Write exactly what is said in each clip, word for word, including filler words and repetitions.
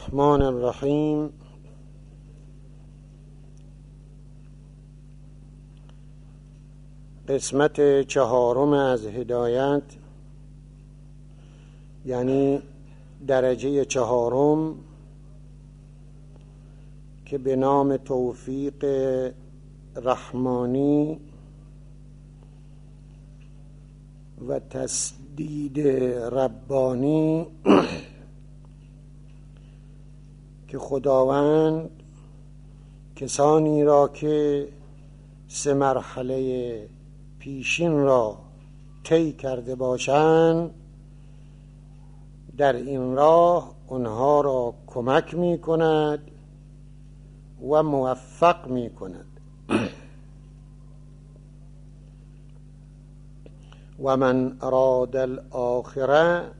الرحمن الرحیم. قسمت چهارم از هدایت، یعنی درجه چهارم که به نام توفیق رحمانی و تسدید ربانی که خداوند کسانی را که سه مرحله پیشین را طی کرده باشند در این راه آنها را کمک می کند و موفق می کند. و من اراد الاخره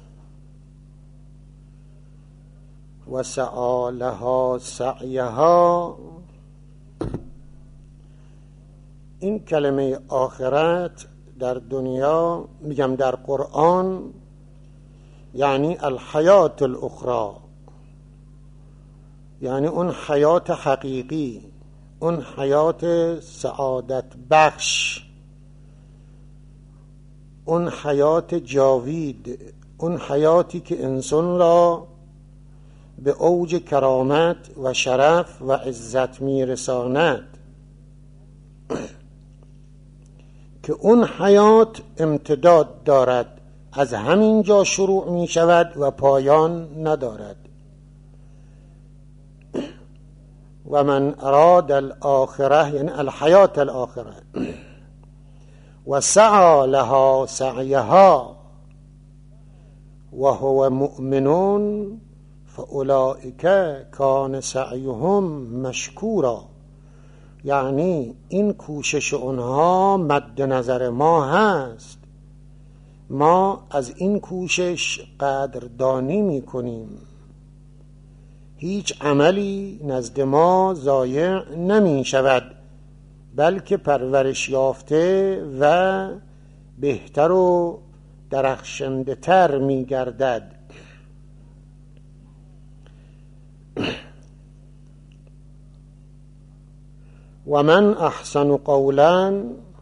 و سعی لها سعیها. این کلمه آخرت در دنیا، میگم در قرآن، یعنی الحیات الاخرى، یعنی اون حیات حقیقی، اون حیات سعادت بخش، اون حیات جاوید، اون حیاتی که انسان را به اوج کرامت و شرف و عزت میرساند، که اون حیات امتداد دارد، از همین جا شروع می شود و پایان ندارد. و من اراد الاخره، یعنی الحیات الاخره، و سعی لها سعیها و هو مؤمنون فاولئک کان سعیهم مشکورا. یعنی این کوشش اونها مد نظر ما هست، ما از این کوشش قدردانی میکنیم، هیچ عملی نزد ما ضایع نمی شود، بلکه پرورش یافته و بهتر و درخشنده تر می گردد. و من احسن قولا،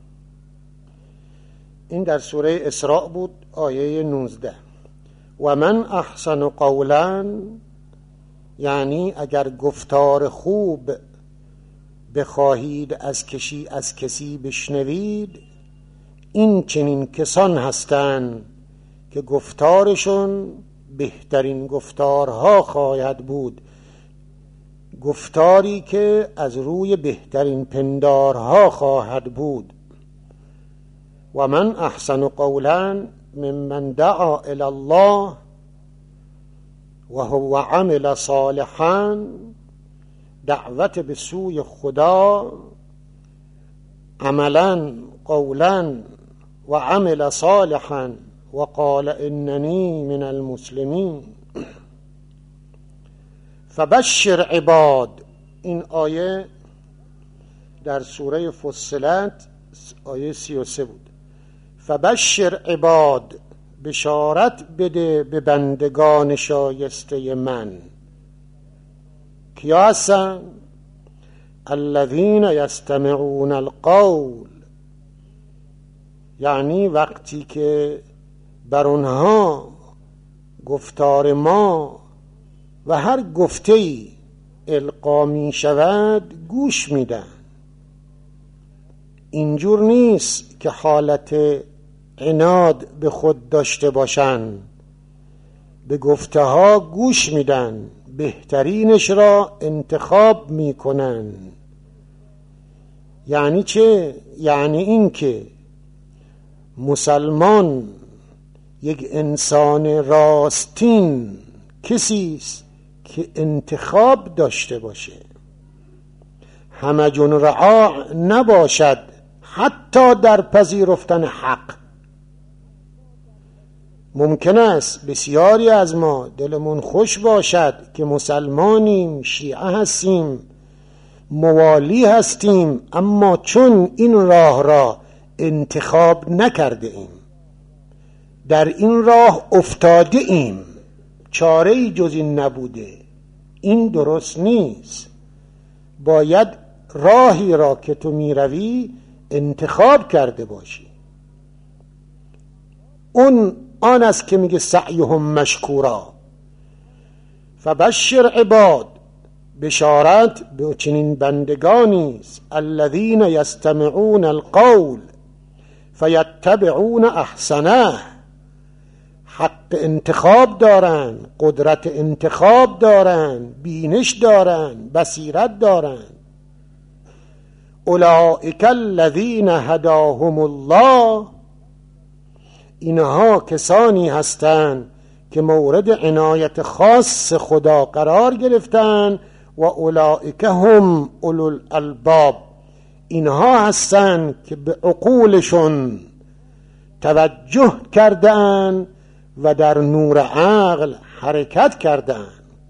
این در سوره اسراء بود، آیه نوزده. و من احسن قولا، یعنی اگر گفتار خوب بخواهید از کشی از کسی بشنوید، این چنین کسان هستند که گفتارشون بهترین گفتارها خواهد بود، گفتاری که از روی بهترین پندارها خواهد بود. و من احسن قولا ممن دعا الی الله و هو عمل صالحا. دعوت به سوی خدا، عملا، قولا و عمل صالحا و قال اننی من المسلمین. فبشر عباد، این آیه در سوره فصلت آیه سی و سه بود. فبشر عباد، بشارت بده به بندگان شایسته من. کیا هستن؟ الذین یستمعون القول، یعنی وقتی که بر اونها گفتار ما و هر گفته‌ای القا می شود گوش میدن. اینجور نیست که حالت عناد به خود داشته باشن، به گفته ها گوش میدن، بهترینش را انتخاب میکنن. یعنی چه؟ یعنی این که مسلمان یک انسان راستین کسی است که انتخاب داشته باشه، همجون رعاع نباشد، حتی در پذیرفتن حق. ممکن است بسیاری از ما دلمون خوش باشد که مسلمانیم، شیعه هستیم، موالی هستیم، اما چون این راه را انتخاب نکرده ایم، در این راه افتاده ایم، چاره‌ای جز این نبوده، این درست نیست. باید راهی را که تو میروی انتخاب کرده باشی. اون آن است که میگه سعیهم مشکورا. فبشر عباد، بشارت به چنین بندگانی است، الذین یستمعون القول فیتبعون احسنه، حق انتخاب دارن، قدرت انتخاب دارن، بینش دارن، بصیرت دارن. اولئک الذین هداهم الله، اینها کسانی هستند که مورد عنایت خاص خدا قرار گرفتن. و اولئک هم اولو الالباب، اینها هستند که به عقولشون توجه کردن و در نور عقل حرکت کردن.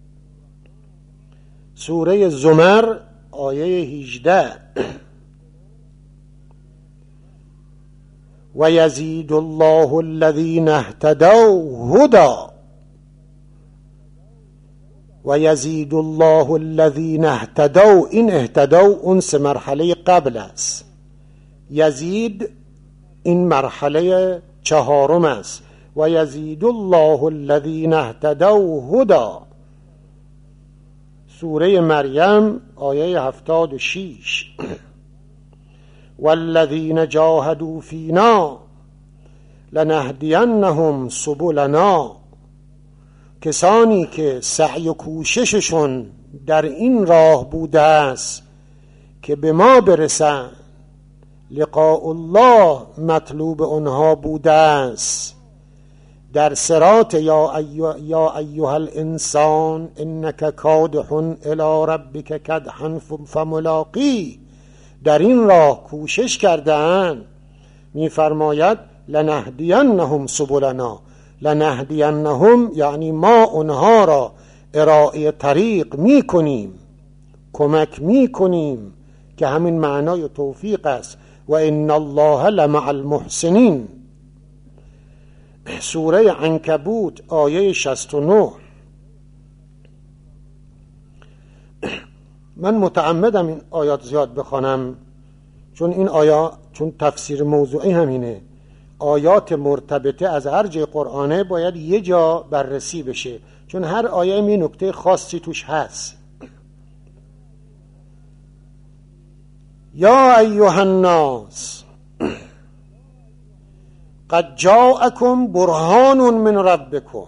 سوره زمر آیه هجده. و یزید الله الذین اهتدوا هدی، و یزید الله الذین اهتدوا، این اهتدوا اون سه مرحله قبل است، یزید این مرحله چهارم است. و یزید الله الذین اهتدوا هدی، سوره مریم آیه هفتاد و شش. والذین جاهدوا فینا لنهدینهم سبلنا، کسانی که سعی و کوشششون در این راه بوده است که به ما برسن، لقاء الله مطلوب آنها بوده است، در صراط یا ایها یا ایها الانسان انک کادح الی ربک کدحا فملاقی، در این راه کوشش کردن. می‌فرماید لنهدینهم سبلنا، لنهدینهم یعنی ما اونها را ارائه طریق میکنیم، کمک میکنیم، که همین معنای توفیق است. و ان الله لمع المحسنین، سوره عنکبوت آیه شصت و نه. من متعمدم این آیات زیاد بخوانم، چون این آیات، چون تفسیر موضوعی همینه، آیات مرتبطه از هر جای قرآنه باید یه جا بررسی بشه، چون هر آیه می نکته خاصی توش هست. یا ایها الناس قد جاءکم برهان من ربکم،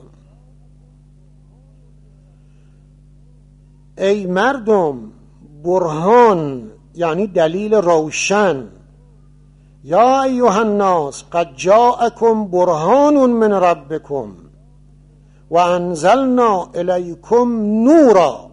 ای مردم، برهان یعنی دلیل روشن. یا ایها الناس قد جاءکم برهان من ربکم و انزلنا الیکم نورا،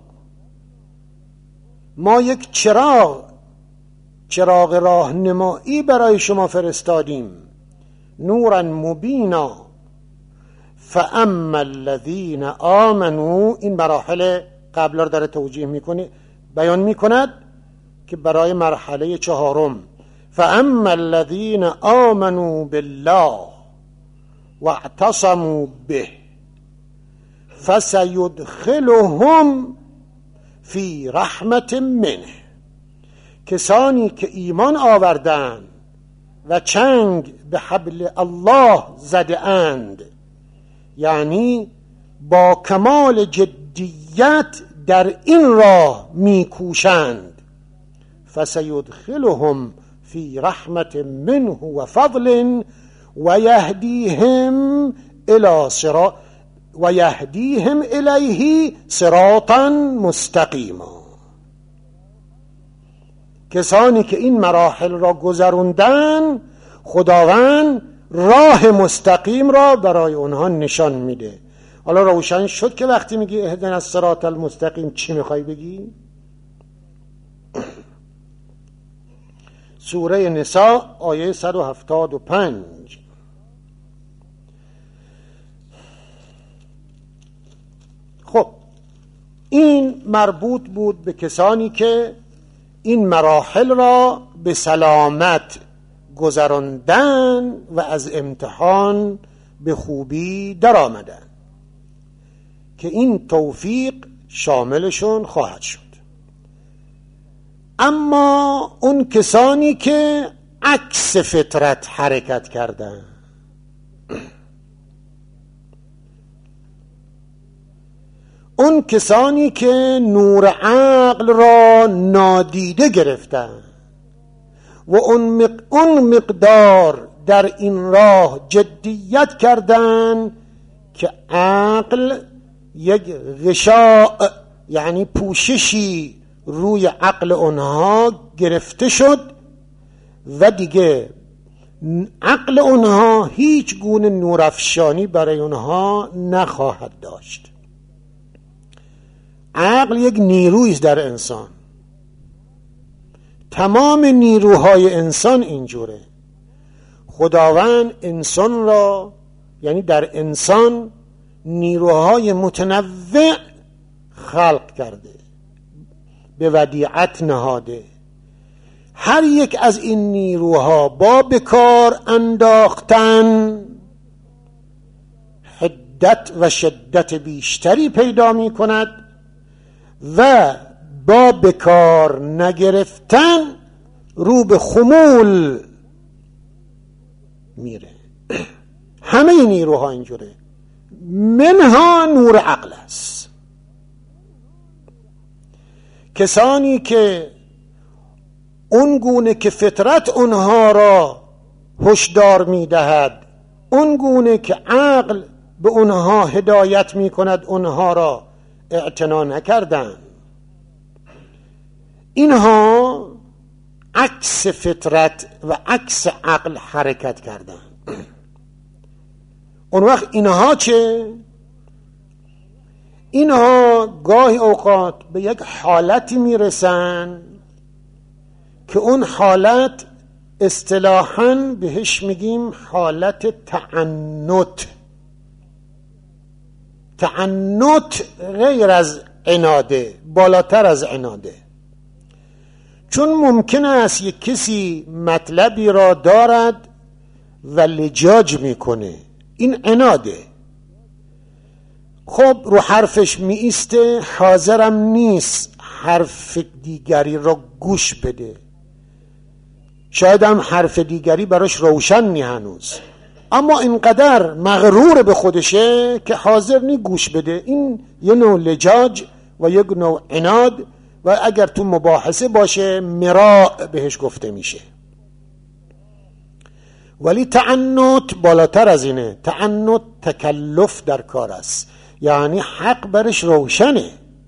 ما یک چراغ چراغ راهنمایی برای شما فرستادیم، نورا مبینا. فاما الذین آمنوا، این مراحل قبل را داره توجیه میکنه، بیان میکند که برای مرحله چهارم، فاما الذین آمنوا بالله واعتصموا به فسیدخلهم فی رحمت منه، کسانی که ایمان آوردند و چنگ به حبل الله زده اند، یعنی با کمال جدیت در این راه میکوشند، فسیدخلهم فی رحمت منه و فضل و یهدیهم الی صراط و یهدیهم الیه صراطا مستقیما، کسانی که این مراحل را گذروندن، خداوند راه مستقیم را برای اونها نشان میده. حالا روشن شد که وقتی میگی اهدنا الصراط المستقیم چی میخوای بگی؟ سوره نساء آیه صد و هفتاد و پنج. خب این مربوط بود به کسانی که این مراحل را به سلامت گذراندن و از امتحان به خوبی در آمدن، که این توفیق شاملشون خواهد شد. اما اون کسانی که عکس فطرت حرکت کردن، اون کسانی که نور عقل را نادیده گرفتن و اون مقدار در این راه جدیت کردن که عقل یک غشاء یعنی پوششی روی عقل اونها گرفته شد و دیگه عقل اونها هیچ گونه نورافشانی برای اونها نخواهد داشت. عقل یک نیرویی است در انسان، تمام نیروهای انسان اینجوره. خداوند انسان را یعنی در انسان نیروهای متنوع خلق کرده، به ودیعت نهاده. هر یک از این نیروها با بکار انداختن حدت و شدت بیشتری پیدا می کند و با بکار نگرفتن رو به خمول میره. همه نیروها اینجوره، منها نور عقل است. کسانی که اون گونه که فطرت اونها را هشدار میدهد، اون گونه که عقل به اونها هدایت میکند، اونها را اعتنا نکردند، اینها عکس فطرت و عکس عقل حرکت کردند. اون وقت اینها چه؟ اینها گاهی اوقات به یک حالتی میرسن که اون حالت اصطلاحاً بهش میگیم حالت تعنت. تعنت غیر از عناده، بالاتر از عناده. چون ممکن است یک کسی مطلبی را دارد و لجاج میکنه، این عناده. خب رو حرفش می ایسته، حاضرم نیست حرف دیگری را گوش بده. شاید هم حرف دیگری براش روشن نی هنوز، اما اینقدر مغرور به خودشه که حاضر نی گوش بده. این یه نوع لجاج و یک نوع عناد و اگر تو مباحثه باشه مراء بهش گفته میشه. ولی تعنت بالاتر از اینه. تعنت تکلف در کار است، یعنی حق برش روشنه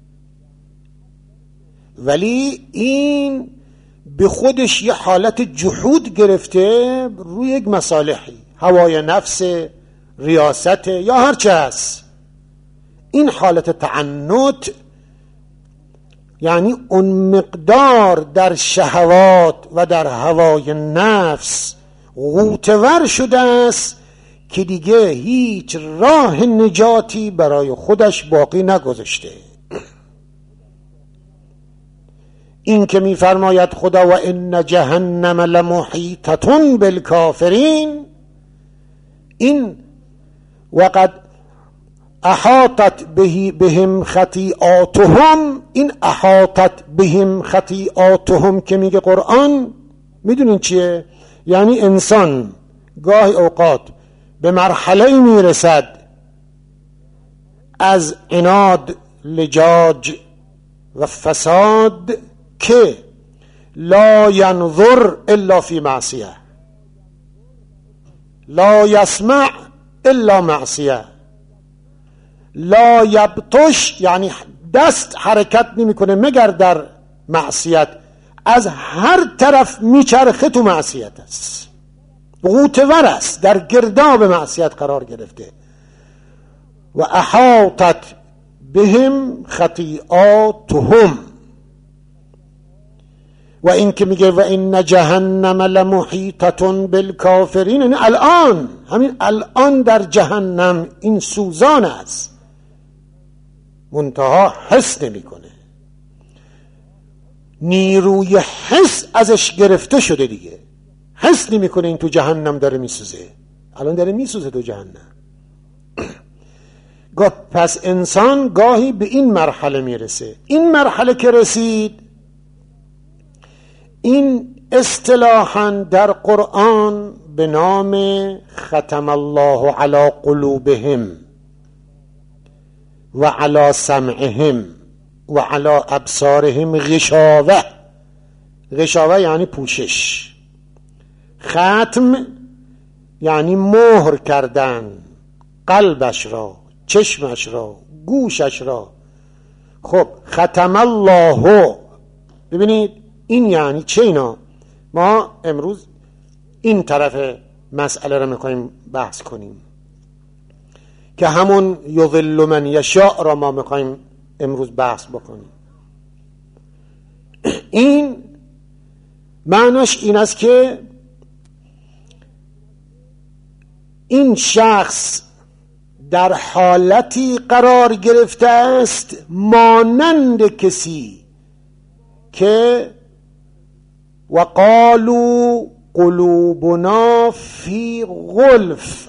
ولی این به خودش یه حالت جحود گرفته روی یک مصالحی، هوای نفس، ریاست یا هر چه هست. این حالت تعنت یعنی اون مقدار در شهوات و در هوای نفس غوطه‌ور شده است که دیگه هیچ راه نجاتی برای خودش باقی نگذاشته. این که می فرماید خدا و ان جهنم لمحیطة بالکافرین، این وقد احاطت به بهم خطیئاتهم، این احاطت بهم خطیئاتهم که میگه قرآن، میدونین چیه؟ یعنی انسان گاهی اوقات به مرحله میرسد از عناد، لجاج و فساد که لا ینظر الا فی معصیه، لا یسمع الا معصیه، لا یبطش یعنی دست حرکت نمی کنه مگر در معصیت، از هر طرف میچرخه تو معصیت است، غوطه‌ور است، در گرداب معصیت قرار گرفته. و احاطت بهم خطیئاتهم، و این که میگه و ان جهنم لمحیطة بالکافرین، یعنی الان، همین الان در جهنم این سوزان است، منتها حس نمی کنه، نیروی حس ازش گرفته شده دیگه، حس نمی کنه این تو جهنم داره میسوزه. الان داره میسوزه تو جهنم. پس انسان گاهی به این مرحله میرسه. این مرحله که رسید، این اصطلاحاً در قرآن به نام ختم الله علی قلوبهم و علی سمعهم و علی ابصارهم غشاوه. غشاوه یعنی پوشش، ختم یعنی مهر کردن قلبش را، چشمش را، گوشش را. خب ختم الله، ببینید این یعنی چه؟ اینا ما امروز این طرف مسئله را میخوایم بحث کنیم که همون یضل من یشاء را ما میخوایم امروز بحث بکنیم. این معناش این است که این شخص در حالتی قرار گرفته است مانند کسی که وقالوا قلوبنا فی غلف،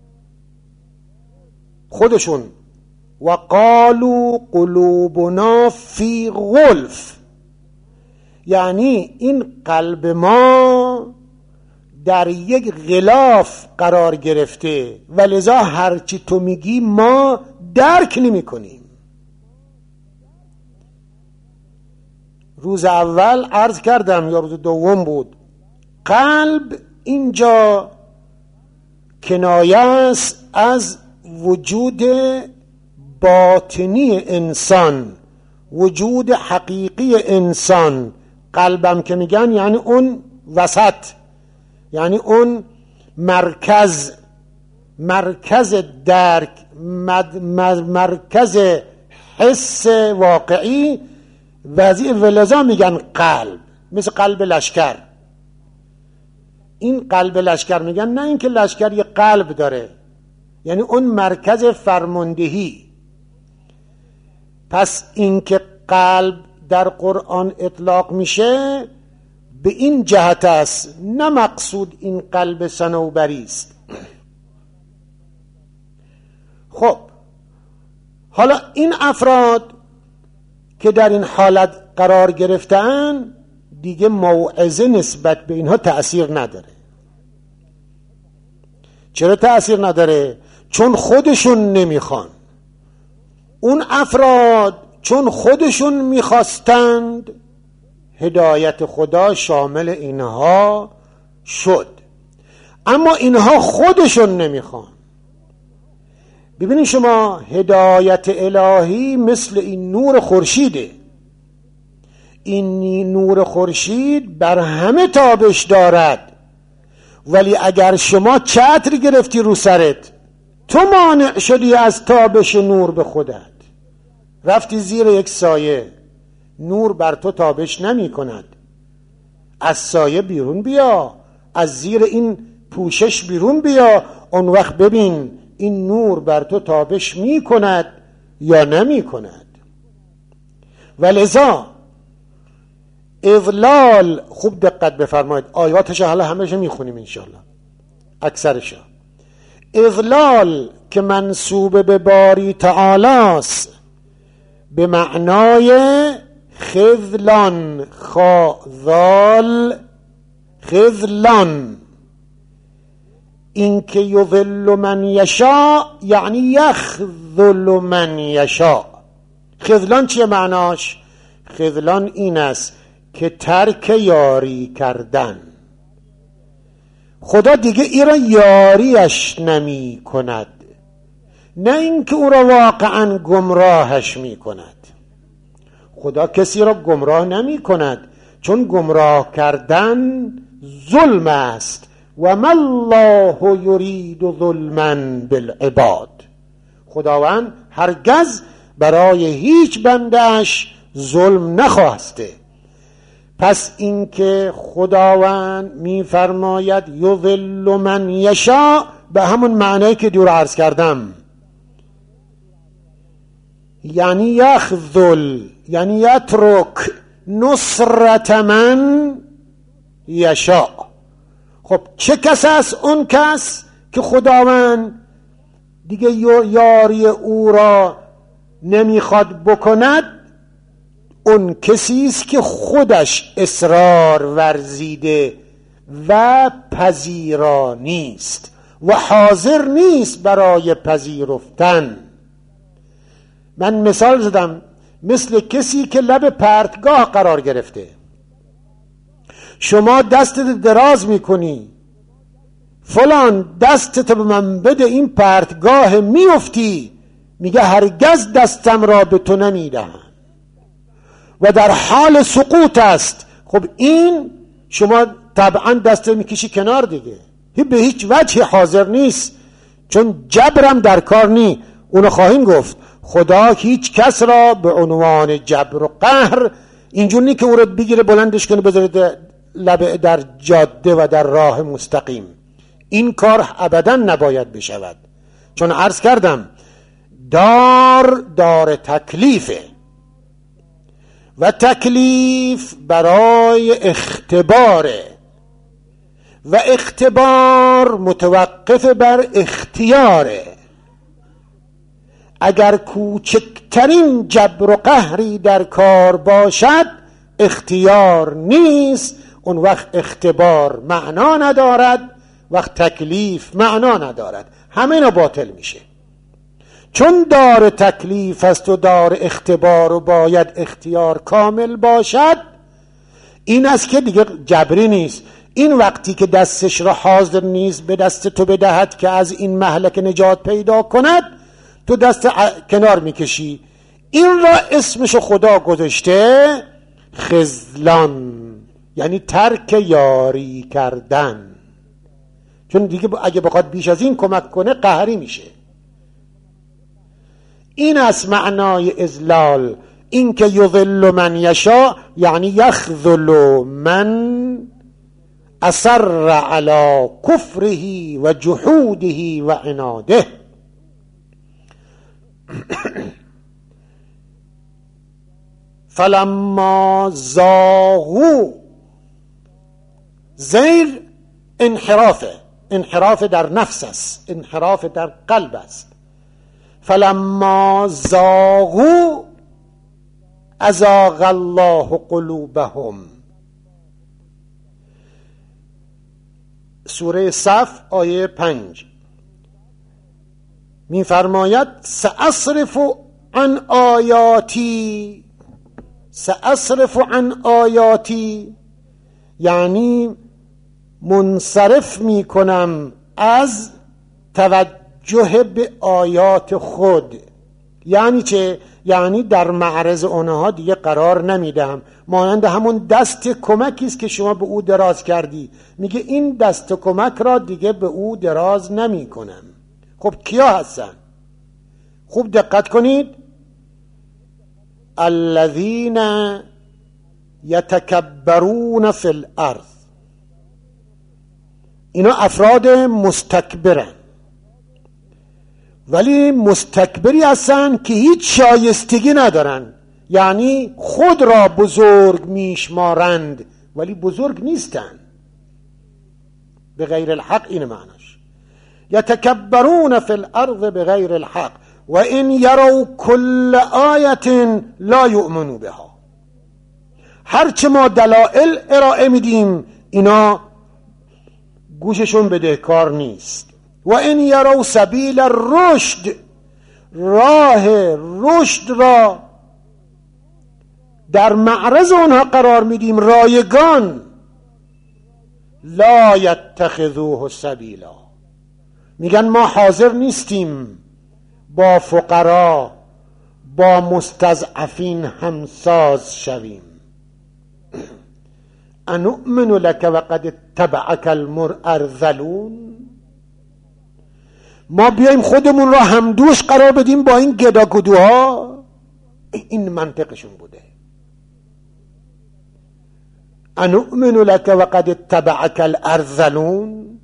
خودشون وقالوا قلوبنا فی غلف، یعنی این قلب ما در یک غلاف قرار گرفته و لذا هرچی تو میگی ما درک نمی کنیم. روز اول عرض کردم یا روز دوم بود، قلب اینجا کنایه است از وجود باطنی انسان، وجود حقیقی انسان. قلبم که میگن یعنی اون وسط، یعنی اون مرکز، مرکز درک، مرکز حس واقعی وضعی، ولذا میگن قلب، مثل قلب لشکر. این قلب لشکر میگن، نه اینکه لشکر یه قلب داره، یعنی اون مرکز فرماندهی. پس اینکه قلب در قرآن اطلاق میشه به این جهت است، نه مقصود این قلب صنوبری است. خب حالا این افراد که در این حالت قرار گرفتن دیگه موعظه نسبت به اینها تأثیر نداره. چرا تأثیر نداره؟ چون خودشون نمیخوان. اون افراد چون خودشون میخواستند هدایت خدا شامل اینها شد، اما اینها خودشون نمیخوان. ببینید شما، هدایت الهی مثل این نور خورشیده. این نور خورشید بر همه تابش دارد، ولی اگر شما چتر گرفتی رو سرت، تو مانع شدی از تابش نور به خودت، رفتی زیر یک سایه، نور بر تو تابش نمی کند. از سایه بیرون بیا، از زیر این پوشش بیرون بیا، اون وقت ببین این نور بر تو تابش می کند یا نمی کند. ولذا اضلال، خوب دقت بفرمایید، آیاتش حالا همه‌شو میخونیم انشاءالله، اکثرش. اضلال که منسوب به باری تعالی است به معنای خذلان، خاذال خذلان، این که یضل من یشاء یعنی یخذل من یشاء. خذلان چیه معناش؟ خذلان این است که ترک یاری کردن. خدا دیگه ای را یاریش نمی کند، نه اینکه او را واقعا گمراهش می کند. خدا کسی را گمراه نمی کند، چون گمراه کردن ظلم است. و ما الله یرید ظلما بالعباد. خداوند هرگز برای هیچ بندهش ظلم نخواسته. پس اینکه خداوند میفرماید یضل من یشاء به همون معنی که دور عرض کردم، یعنی یخذل، یعنی یترک نصرت من یشاء. خب چه کس است اون کس که خداوند دیگه یاری او را نمیخواد بکند، اون کسی است که خودش اصرار ورزیده و پذیرا نیست و حاضر نیست برای پذیرفتن. من مثال زدم مثل کسی که لب پرتگاه قرار گرفته، شما دستت دراز میکنی فلان دستت به من بده این پرتگاه، میفتی، میگه هرگز دستم را به تو نمیدهم و در حال سقوط است. خب این شما طبعا دست میکشی کنار دیگه، به هیچ وجه حاضر نیست، چون جبرم در کار نی. اونو خواهیم گفت خدا هیچ کس را به عنوان جبر و قهر اینجور نی که او رو بگیره بلندش کنه بذاره لب در جاده و در راه مستقیم. این کار ابدا نباید بشود، چون عرض کردم دار دار تکلیفه و تکلیف برای اختباره و اختبار متوقف بر اختیاره. اگر کوچکترین جبر و قهری در کار باشد اختیار نیست، اون وقت اختبار معنا ندارد، وقت تکلیف معنا ندارد، همه اینا باطل میشه. چون دار تکلیف است و دار اختبار و باید اختیار کامل باشد، این است که دیگه جبری نیست. این وقتی که دستش را حاضر نیست به دست تو بدهد که از این مهلک نجات پیدا کند، تو دست کنار میکشی. این را اسمشو خدا گذاشته خذلان، یعنی ترک یاری کردن، چون دیگه اگه بخواد بیش از این کمک کنه قهری میشه. این از معنای اذلال، این که یذل من یشاء یعنی یخذل من اصر علی کفره و جحوده و عناده. فلما زاغوا، زیر انحرافه، انحراف در نفس است، انحراف در قلب است. فلما زاغوا ازاغ الله قلوبهم. سوره صف آیه پنج می فرماید سأصرف عن آیاتی، سأصرف عن آیاتی یعنی منصرف می کنم از توجه به آیات خود. یعنی چه؟ یعنی در معرض آنها دیگه قرار نمیدم. مانند همون دست کمکی است که شما به او دراز کردی، میگه این دست کمک را دیگه به او دراز نمی کنم. خب کیا هستن؟ خوب دقت کنید. الذین یتکبرون فی الارض، اینا افراد مستکبرن، ولی مستکبری هستن که هیچ شایستگی ندارن، یعنی خود را بزرگ میشمارند ولی بزرگ نیستن. به غیر الحق این معناش. یتکبرون فی الارض بغیر الحق و ان یروا کل آیه لا یؤمنوا بها. هرچه ما دلائل ارائه میدیم اینا گوششون بدهکار نیست. و ان یروا سبیل الرشد، راه رشد را در معرض اونها قرار میدیم، رایگان، لا یتخذوه سبیلا، میگن ما حاضر نیستیم با فقرا با مستضعفین همساز شویم. انؤمن لك وقد اتبعك الارذلون، ما بیایم خودمون را همدوش قرار بدیم با این گداگدوها. این منطقشون بوده. انؤمن لك وقد اتبعك الارذلون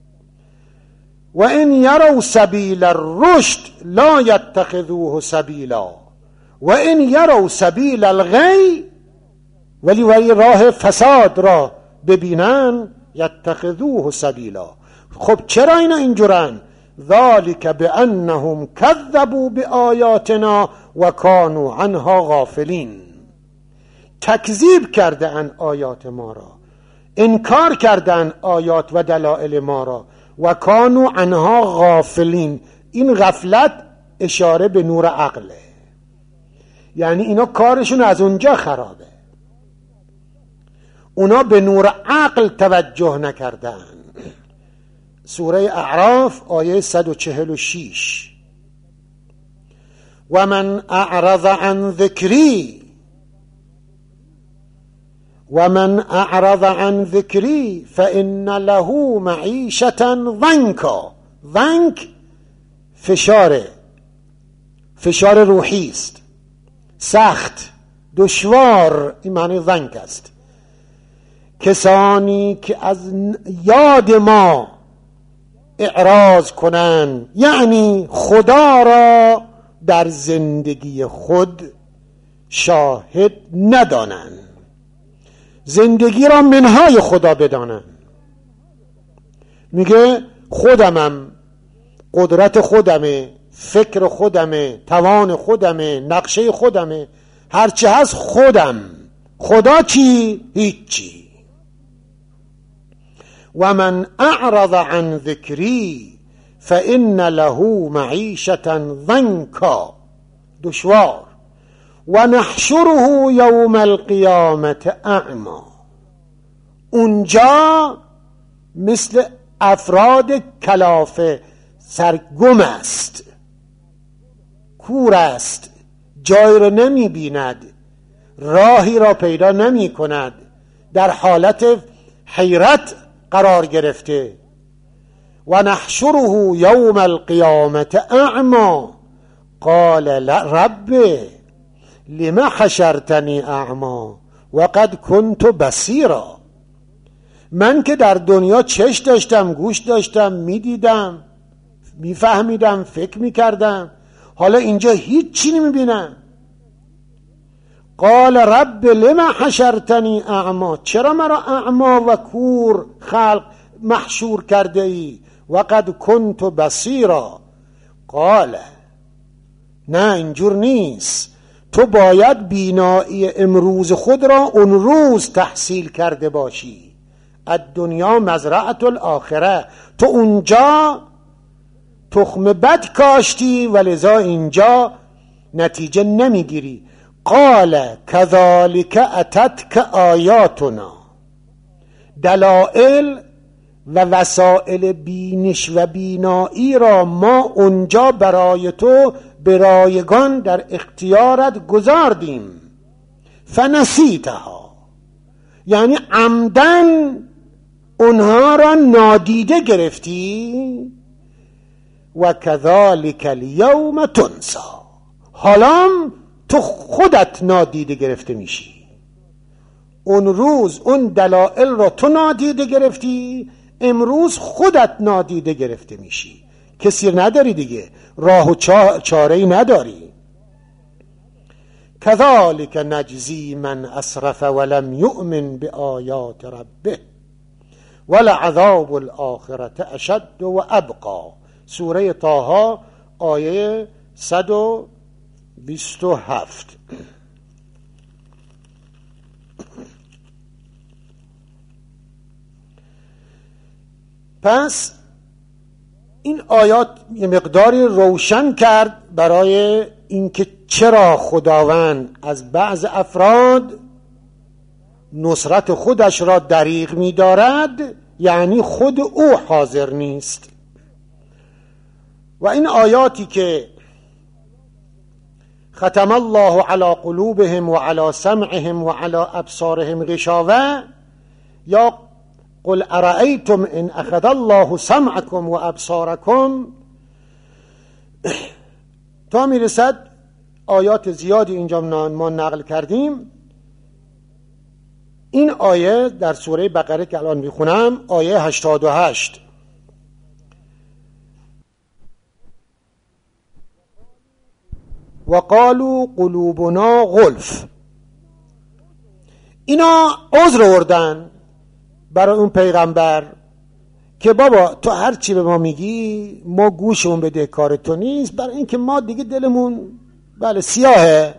و ان یروا سبیل الرشد لا یتخذوه سبیلا و ان یروا سبیل الغی، ولی ولی راه فساد را ببینن، یتخذوه سبیلا. خب چرا اینا اینجورن؟ ذلك بأنهم كذبوا بآیاتنا و کانوا عنها غافلین. تکذیب کردن آیات ما را، انکار کردن آیات و دلائل ما را، و کانوا عنها غافلین. این غفلت اشاره به نور عقله، یعنی اینا کارشون از اونجا خرابه، اونا به نور عقل توجه نکردن. سوره اعراف آیه صد و چهل و شش: و من اعرض عن ذکری و من اعرض عن ذکری فان له معیشة ضنکا. ضنک فشاره، فشار روحی است، سخت، دشوار، این معنی ضنک است. کسانی که از یاد ما اعراض کنند، یعنی خدا را در زندگی خود شاهد ندانند، زندگی را منهای خدا بدانند. میگه خودمم، قدرت خودمه، فکر خودمه، توان خودمه، نقشه خودمه، هرچی هست خودم، خدا چی؟ هیچی. و من اعرض عن ذکری فان له معیشة ضنکا، دشوار. و نحشره یوم القیامة اعما. اونجا مثل افراد کلافه سرگم است، کور است، جای را نمی بیند، راهی را پیدا نمی کند، در حالت حیرت قرار گرفته. و نحشره یوم القیامة اعما قال رب لما حشرتنی اعما وقد كنت بصیرا. من که در دنیا چش داشتم، گوش داشتم، میدیدم، میفهمیدم، فکر میکردم، حالا اینجا هیچ چی نمیبینم. قال رب لما حشرتنی اعما، چرا مرا اعما و کور خلق محشور کرده ای؟ وقد كنت بصیرا. قال نه، اینجور نیست، تو باید بینایی امروز خود را اون روز تحصیل کرده باشی. الدنیا مزرعة الاخره، تو اونجا تخم بد کاشتی و لذا اینجا نتیجه نمیگیری. قال كذلك اتتك آیاتنا، دلائل و وسائل بینش و بینایی را ما اونجا برای تو به رایگان در اختیارت گذاردیم. فنسیتها، یعنی عمدن اونها را نادیده گرفتی. و كذلك اليوم تنسى، حالا تو خودت نادیده گرفته میشی. اون روز اون دلائل را تو نادیده گرفتی، امروز خودت نادیده گرفته میشی، کسی نداری دیگه، راه و چاره‌ای نداری. كذلك نجزی من اسرف ولم یؤمن بآیات ربه ولعذاب الآخرة اشد و ابقا. سوره طه آیه صد و بیست و هفت. پس این آیات یه مقداری روشن کرد برای اینکه چرا خداوند از بعض افراد نصرت خودش را دریغ می دارد، یعنی خود او حاضر نیست. و این آیاتی که ختم الله علی قلوبهم و علی سمعهم و علی ابصارهم غشاوه، یا قل ارأیتم ان اخذ الله سمعکم و ابصارکم، تا میرسد آیات زیادی اینجا ما نقل کردیم. این آیه در سوره بقره که الان میخونم، آیه هشتاد و هشت: و قالوا قلوبنا غلف. اینا عذر آوردن برای اون پیغمبر که بابا تو هر چی به ما میگی ما گوشمون بده کار تو نیست، برای اینکه ما دیگه دلمون بله سیاهه.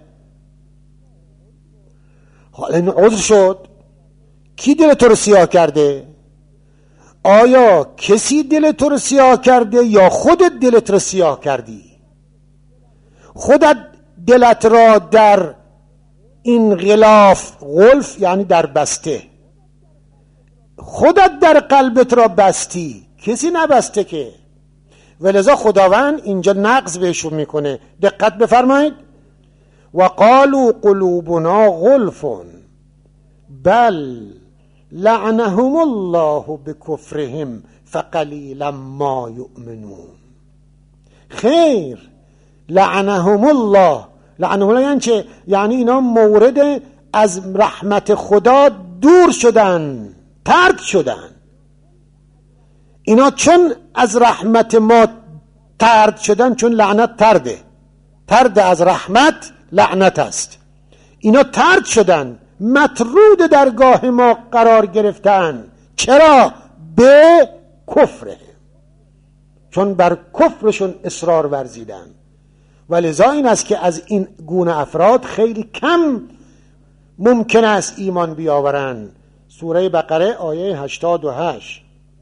حالا این عذر شد. کی دل تو رو سیاه کرده؟ آیا کسی دل تو رو سیاه کرده یا خودت دلت رو سیاه کردی؟ خودت دلت را در این غلاف غلف یعنی در بسته، خودت در قلبت را بستی، کسی نبسته که. ولذا خداوند اینجا نقض بهشون میکنه. دقت بفرمایید. و قالوا قلوبنا غلف بل لعنهم الله بکفرهم فقلیلا ما یؤمنون. خیر، لعنهم الله. لعنهم الله یعنی چه؟ یعنی اینا مورد از رحمت خدا دور شدن، ترد شدن. اینا چون از رحمت ما ترد شدن، چون لعنت ترده، ترد از رحمت لعنت است. اینا ترد شدن، مطرود درگاه ما قرار گرفتن. چرا؟ به کفره، چون بر کفرشون اصرار ورزیدن. ولذا این است که از این گونه افراد خیلی کم ممکن است ایمان بیاورند. سوره بقره آیه هشتاد و هشت.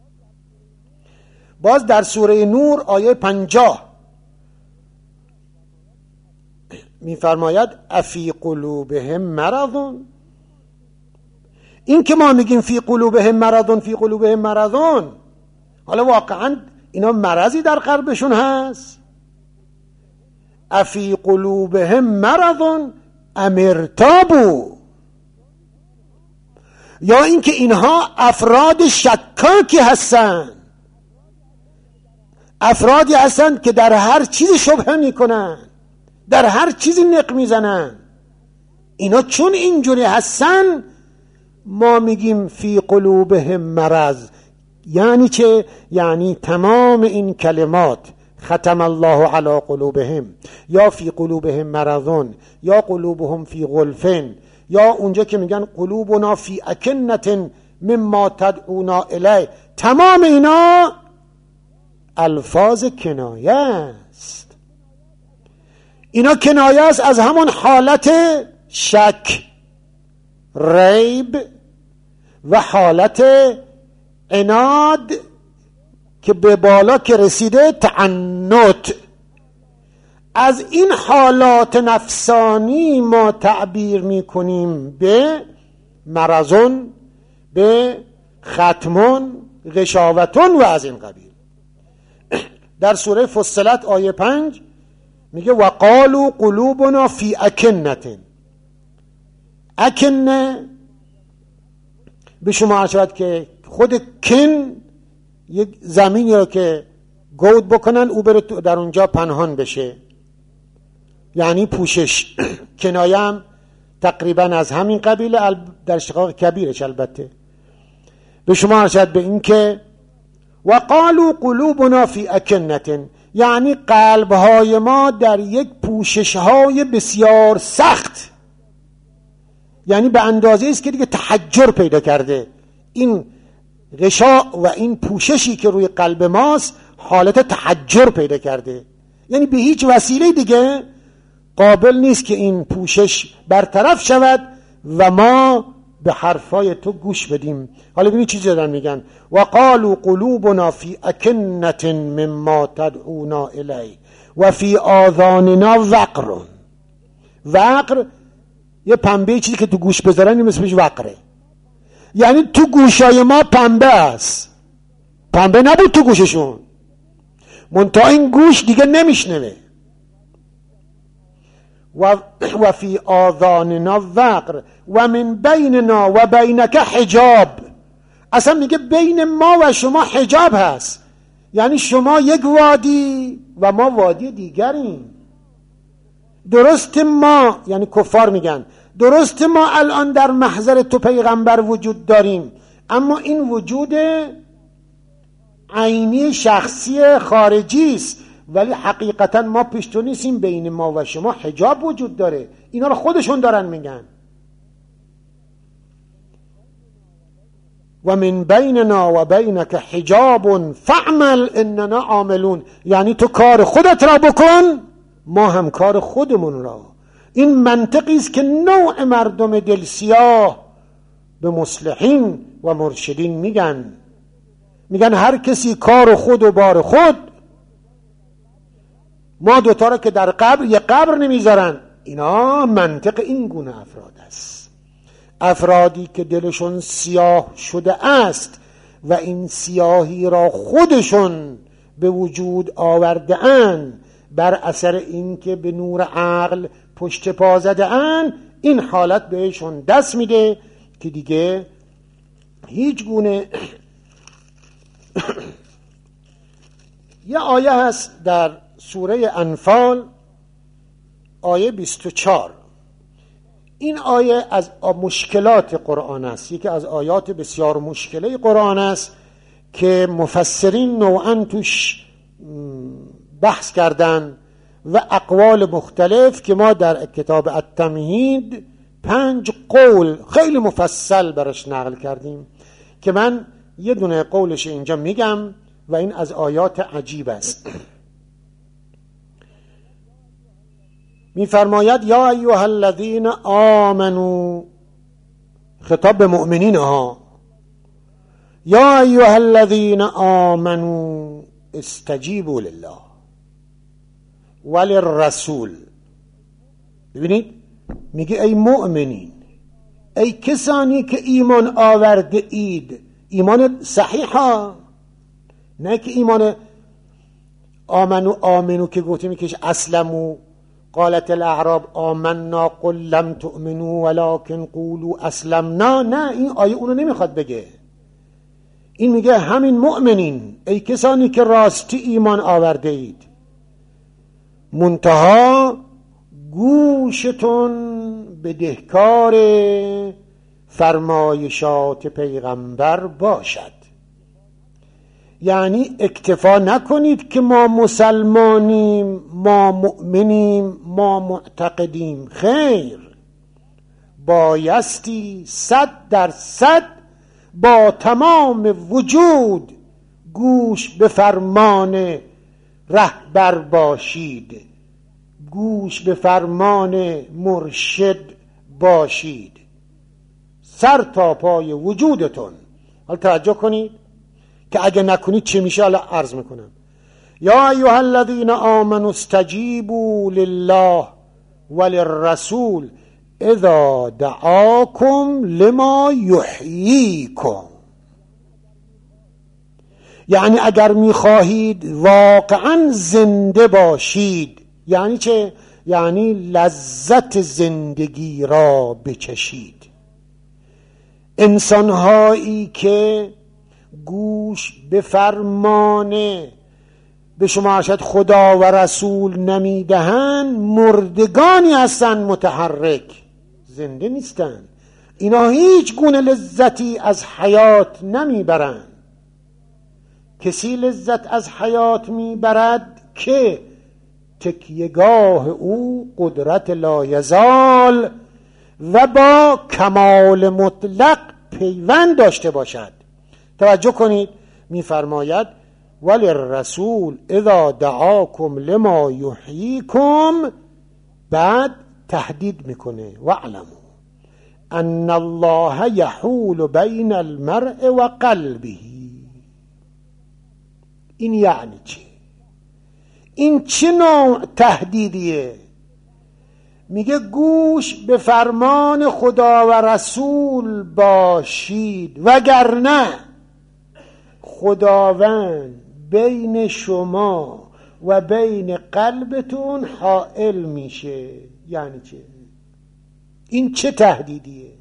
باز در سوره نور آیه پنجاه می‌فرماید افی قلوبهم مرض. این که ما میگیم فی قلوبهم مرض فی قلوبهم مرض، حالا واقعا اینا مرضی در قلبشون هست؟ افی قلوبهم مرض ام ارتابوا، یا اینکه اینها افراد شکاکی هستند، افرادی هستند که در هر چیزی شبهه میکنن، در هر چیزی نق میزنن. اینا چون اینجوری هستن ما میگیم فی قلوبهم مرض. یعنی چه؟ یعنی تمام این کلمات ختم الله علی قلوبهم یا فی قلوبهم مرضون یا قلوبهم فی غلفن یا اونجا که میگن قلوبنا فی اکنة مما تدعونا الیه، تمام اینا الفاظ کنایه است. اینا کنایه است از همون حالت شک، ریب و حالت عناد که به بالا که رسیده تعنت. از این حالات نفسانی ما تعبیر میکنیم به مرضون، به ختمون، غشاوتون و از این قبیل. در سوره فصلت آیه پنج میگه و قالوا قلوبنا فی اکنة. اکنه به شما عرض شود که خود کن یک زمینی رو که گود بکنن او بره در اونجا پنهان بشه، یعنی پوشش. کنایه هم تقریبا از همین قبیل در اشتقاق کبیرش. البته به شما عرض شود به این که و قالوا قلوبنا فی اکنة، یعنی قلبهای ما در یک پوششهای بسیار سخت، یعنی به اندازه است که دیگه تحجر پیدا کرده. این غشا و این پوششی که روی قلب ماست حالت تحجر پیدا کرده، یعنی به هیچ وسیله دیگه قابل نیست که این پوشش برطرف شود و ما به حرفای تو گوش بدیم. حالا ببینید چی دارن میگن. و قالوا قلوبنا فی اکنة مما تدعونا الیه و فی آذاننا وقر. وقر یه پنبه چیزی که تو گوش بذارن مثلش وقره، یعنی تو گوشای ما پنبه است. پنبه نبود تو گوششون، منتها این گوش دیگه نمیشنوه. و و فی آذاننا وقر و من بیننا و بینک حجاب. اصلا میگه بین ما و شما حجاب هست، یعنی شما یک وادی و ما وادی دیگریم. درست ما، یعنی کفار میگن درست ما الان در محضر تو پیغمبر وجود داریم، اما این وجود عینی شخصی خارجی است، ولی حقیقتا ما پیشتو نیستیم، بین ما و شما حجاب وجود داره. اینا رو خودشون دارن میگن. و من بیننا و بینک حجاب فاعمل اننا عاملون، یعنی تو کار خودت را بکن ما هم کار خودمون را. این منطقی است که نوع مردم دل سیاه به مصلحین و مرشدین میگن میگن هر کسی کار خود و بار خود. ما دوتا را که در قبر یه قبر نمیذارن. اینا منطق این گونه افراد است، افرادی که دلشون سیاه شده است و این سیاهی را خودشون به وجود آورده اند بر اثر اینکه به نور عقل پشت پا زده اند. این حالت بهشون دست میده که دیگه هیچ گونه یه آیه هست در سوره انفال آیه بیست و چهار. این آیه از مشکلات قرآن است، یکی از آیات بسیار مشکله قرآن است که مفسرین نوعا توش بحث کردن و اقوال مختلف که ما در کتاب التمهید پنج قول خیلی مفصل برش نقل کردیم که من یه دونه قولش اینجا میگم و این از آیات عجیب است. میفرماید یا ایها الذین آمنو، خطاب به مؤمنین ها، یا ایها الذین آمنو استجیبوا لله وللرسول. ببینید میگه ای مؤمنین، ای کسانی که ایمان آورده اید، ایمان صحیح ها، نه که ایمان آمنو آمنو که گفتیم که اسلمو قالت الاعراب آمنا قل لم تؤمنوا ولكن قولوا اسلمنا. نه، این آیه اونو نمیخواد بگه. این میگه همین مؤمنین، ای کسانی که راستی ایمان آورده اید، منتها گوشتون بدهکار فرمایشات پیغمبر باشد. یعنی اکتفا نکنید که ما مسلمانیم، ما مؤمنیم، ما معتقدیم. خیر، بایستی صد در صد با تمام وجود گوش به فرمان رهبر باشید، گوش به فرمان مرشد باشید، سر تا پای وجودتون. حالا توجه کنید که اگه نکنید چه میشه. حالا عرض میکنم. یا ایها الذین آمنوا استجیبوا لله وللرسول اذا دعاکم لما یحییکم. یعنی اگر میخواهید واقعا زنده باشید، یعنی چه؟ یعنی لذت زندگی را بچشید. انسانهایی که گوش به فرمان به شما ارشد خدا و رسول نمیدهند مردگانی هستند، متحرک، زنده نیستند. اینا هیچ گونه لذتی از حیات نمیبرند. کسی لذت از حیات میبرد که تکیهگاه او قدرت لایزال و با کمال مطلق پیوند داشته باشد. توجه کنید، میفرماید ولی الرسول اذا دعاکم لما یحییکم، بعد تهدید میکنه واعلموا ان الله یحول بین المرء و قلبه. این یعنی چه؟ این چه نوع تهدیدیه؟ میگه گوش به فرمان خدا و رسول باشید، وگرنه خداوند بین شما و بین قلبتون حائل میشه. یعنی چه؟ این چه تهدیدیه؟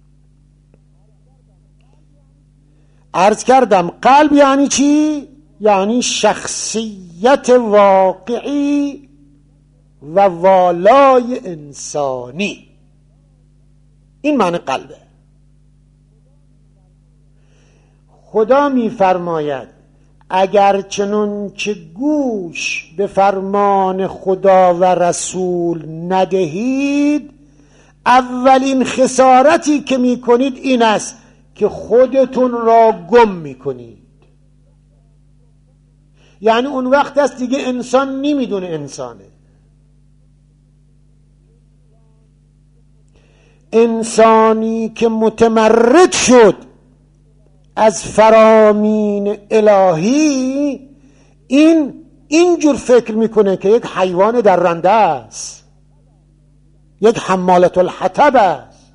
عرض کردم قلب یعنی چی؟ یعنی شخصیت واقعی و والای انسانی. این معنی قلبه. خدا می فرماید اگر چنون که گوش به فرمان خدا و رسول ندهید، اولین خسارتی که می کنید این است که خودتون را گم میکنید. یعنی اون وقت است دیگه انسان نمیدونه انسانه. انسانی که متمرد شد از فرامین الهی، این اینجور فکر میکنه که یک حیوان درنده است، یک حمالة الحطب است،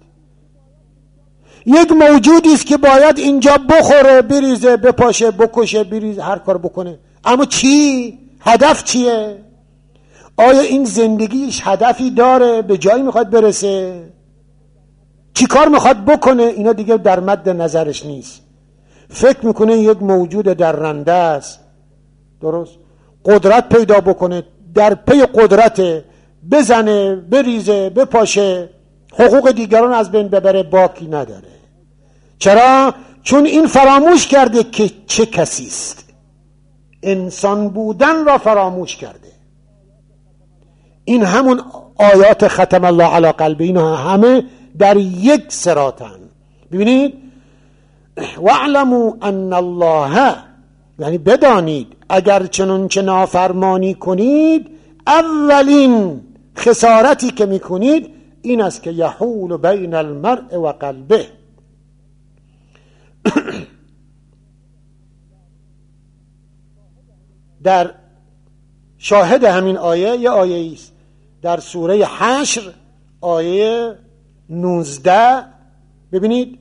یک موجودی است که باید اینجا بخوره، بریزه، بپاشه، بکشه، بریزه، هر کار بکنه. اما چی؟ هدف چیه؟ آیا این زندگیش هدفی داره؟ به جایی میخواد برسه؟ چی کار میخواد بکنه؟ اینا دیگه در مد نظرش نیست. فکر میکنه یک موجود درنده است، درست؟ قدرت پیدا بکنه، در پی قدرت بزنه، بریزه، بپاشه، حقوق دیگران از بین ببره، باکی نداره. چرا؟ چون این فراموش کرده که چه کسی است. انسان بودن را فراموش کرده. این همون آیات ختم الله علی قلبه، اینا همه در یک صراطن. ببینید، واعلموا ان الله، یعنی بدانید اگر چنانچه نافرمانی کنید، اولین خسارتی که میکنید این است که یحول بین المرء و قلبه. در شاهد همین آیه یه آیه است در سوره حشر، آیه نوزده. ببینید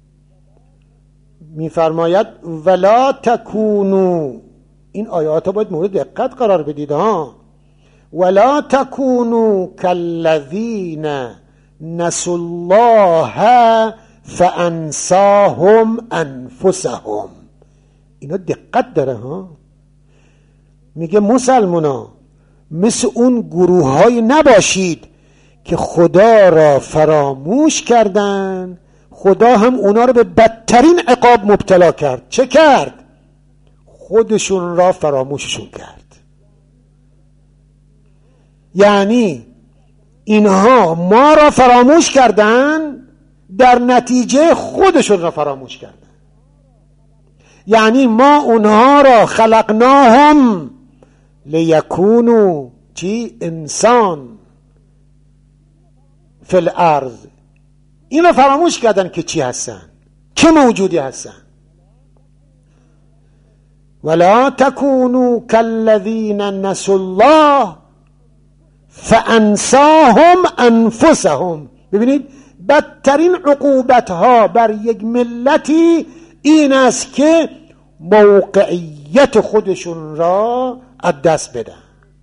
میفرماید ولا تکونو، این آیات باید مورد دقت قرار بدید ها. ولا تکونو کالذین نسوا الله فانساهم انفسهم. اینا دقت داره ها. میگه مسلمونا مثل اون گروه های نباشید که خدا را فراموش کردن، خدا هم اونا رو به بدترین عقاب مبتلا کرد. چه کرد؟ خودشون را فراموششون کرد. یعنی اینها ما را فراموش کردن، در نتیجه خودشون را فراموش کردن. یعنی ما اونها را خلقناهم لیکونو چی؟ انسان فی الارض. اینو فراموش کردن که چی هستن، چه موجودی هستن. ولا تکونو کالذین نسوا الله فانساهم انفسهم. ببینید بدترین عقوبت ها بر یک ملتی این است که موقعیت خودشون را از دست بدن،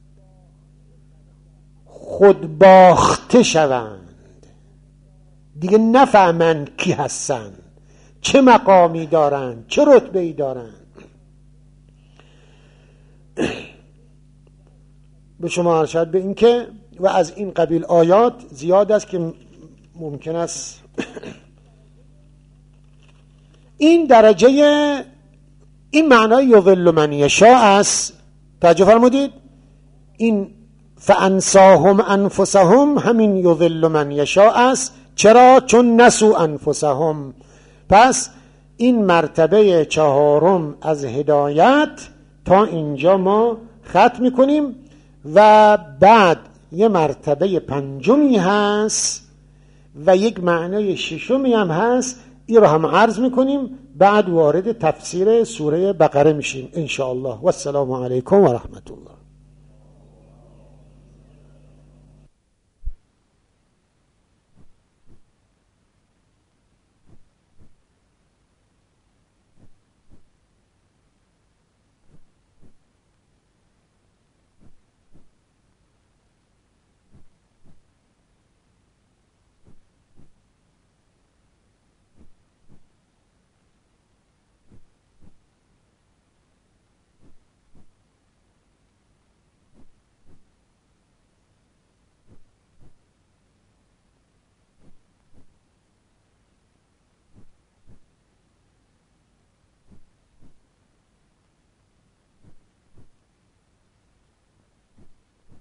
خود باخته شوند، دیگه نفهمن کی هستن، چه مقامی دارن، چه رتبه‌ای دارن. به شما ارشد به این که و از این قبیل آیات زیاد است که ممکن است این درجه، این معنای یضل من یشاء است. توجه فرمودید؟ این فانساهم انفسهم همین یضل من یشاء است. چرا؟ چون نسوا انفسهم. پس این مرتبه چهارم از هدایت تا اینجا ما ختم میکنیم و بعد یه مرتبه پنجمی هست و یک معنای ششمی هم هست. این رو هم عرض میکنیم، بعد وارد تفسیر سوره بقره میشیم ان شاء الله. و السلام علیکم و رحمت الله.